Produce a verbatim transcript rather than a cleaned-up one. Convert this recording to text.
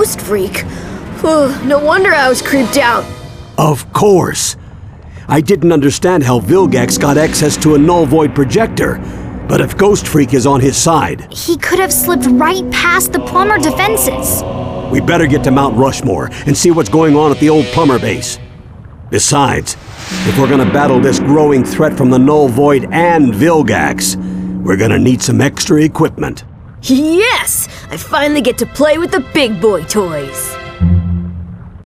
Ghost Freak. Whew, no wonder I was creeped out. Of course. I didn't understand how Vilgax got access to a null void projector. But if Ghost Freak is on his side... He could have slipped right past the plumber defenses. We better get to Mount Rushmore and see what's going on at the old plumber base. Besides, if we're gonna battle this growing threat from the null void and Vilgax, we're gonna need some extra equipment. Yes! I finally get to play with the big boy toys.